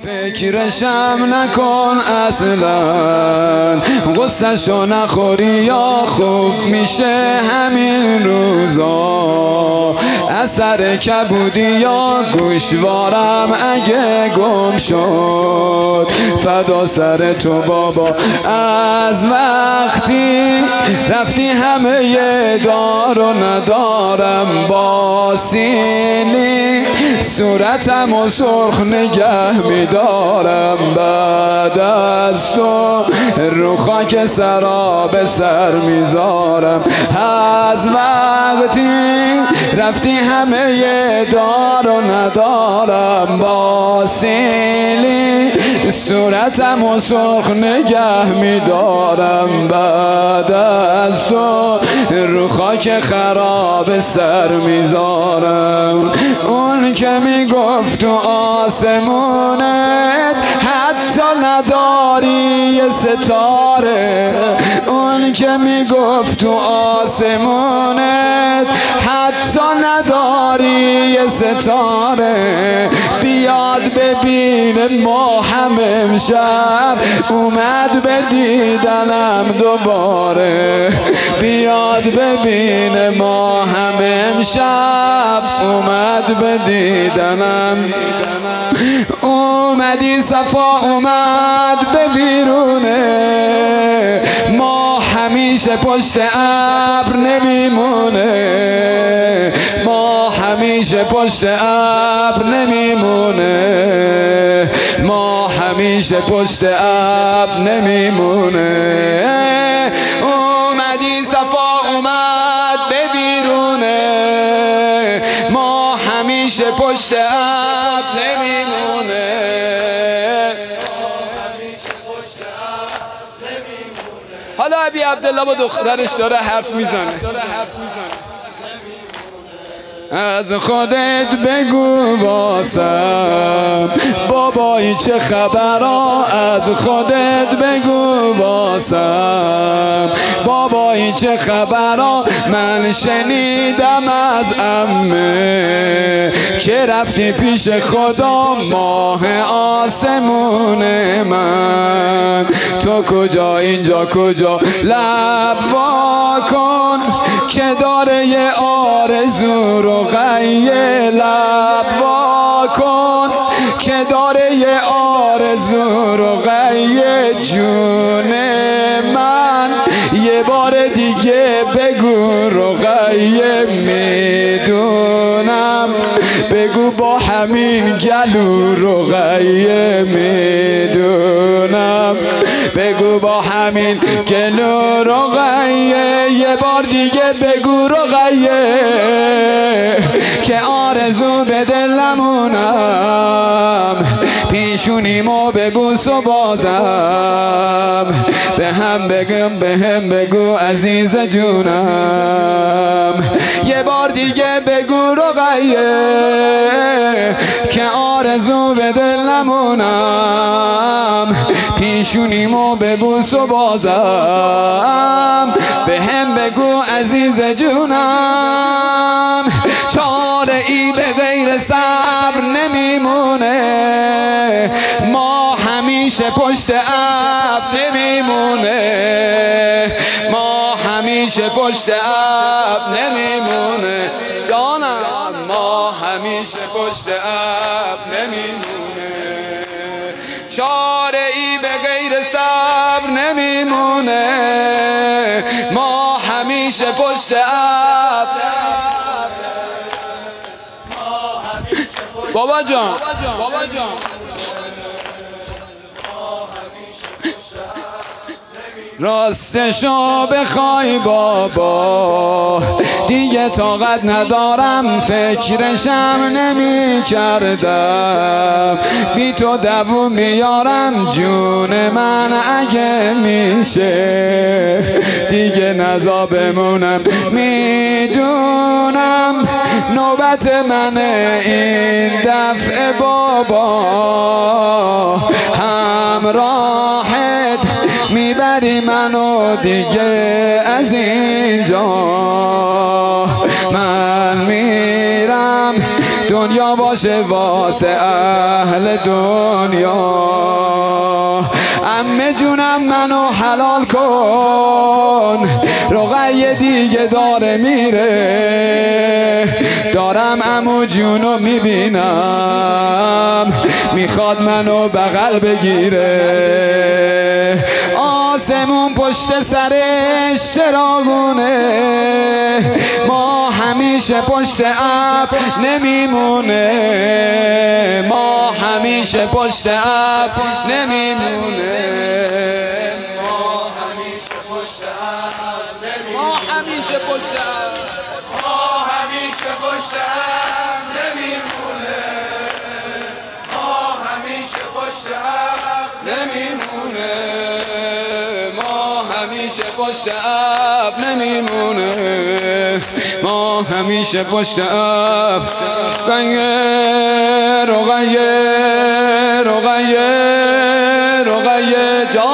فکرشم نکن اصلا، غصه‌شو نخوری یا خوب میشه همین روزا. اثر کبودی یا گوشوارم اگه گم شد، فدا سر تو بابا از وقتی رفتی. همه یه دار و ندارم با سیلی، صورتم و سرخ نگه میدارم بعد از تو، رو خاک سراب سر میذارم. از وقتی رفتی همه یه دار و ندارم با سیلی، صورتم و سرخ نگه میدارم بعد از تو، رو خاک خراب سر میذارم. اون که میگفت تو آسمونت حتی نداری یه ستاره، اون که میگفت تو آسمونت حتی نداری یه ستاره، بیاد ببین ما هم امشب اومد به دیدنم دوباره. بیاد ببین ما هم امشب اومد به دیدنم. اومدی صفا اومد به بیرونه، ما همیشه پشت ابر نمیمونه، ما همیشه پشت ابر نمیمونه، ما همیشه پشت ابر نمیمونه. اومدی صفا اومد به بیرونه، ما همیشه پشت ابر نمیمونه. حالا ابی عبدالله با دخترش داره حرف میزنه. از خودت بگو واسم بابایی چه خبرا، از خودت بگو واسم بابایی چه خبرا. من شنیدم از عمه که رفتی پیش خدا، ماه آسمون من. تو کجا اینجا کجا، لب وا کن که داره یه آرزو رو غیه. لب وا کن که داره یه آرزو رو غیه. جون من یه بار دیگه بگو رقیه، میدونم بگو با همین گلو رقیه، میدونم بگو با همین گلو رقیه. یه بار دیگه بگو رقیه که آرزو به دلمونم، پیشونیمو ببوس و بازم به هم بگو عزیز جونم. یه بار دیگه بگو رقیه که آرزو به دلمونم، پیشونیمو ببوس و بازم به هم بگو عزیز جونم. چاره ای به غیر صبر نمیمونه، ما همیشه پشت ابر نمیمونه، ما همیشه پشت ابر نمیمونه. جانم ما همیشه پشت ابر نمیمونه. چاره ای به غیر صبر نمیمونه، ما همیشه پشت ابر. بابا جان بابا جان راستشو بخوای بابا دیگه طاقت ندارم، فکرشم نمی کردم. بی تو دووم میارم جون من اگه میشه، دیگه نزا بمونم. میدونم نوبت منه این دفعه بابا، همراهت میبری منو دیگه از اینجا. من میرم دنیا باشه واسه اهل دنیا. عمه جونم منو حلال کن، رقیه دیگه داره میره. دارم عمو جونو میبینم میخواد منو بغل بگیره. آسمون پشت سرش چراغونه، ما همیشه پشت ابر نمیمونه. ما همیشه پشت ابر نمیمونه. ما همیشه پشت ابر نمیمونه. ما همیشه پشت ابر، ما همیشه پشت ابر نمیمونه. ما همیشه پشت ابر نمیمونه. ما همیشه پشت ابر نمیمونه. ما همیشه پشت ابر. رقیه رقیه رقیه رقیه جان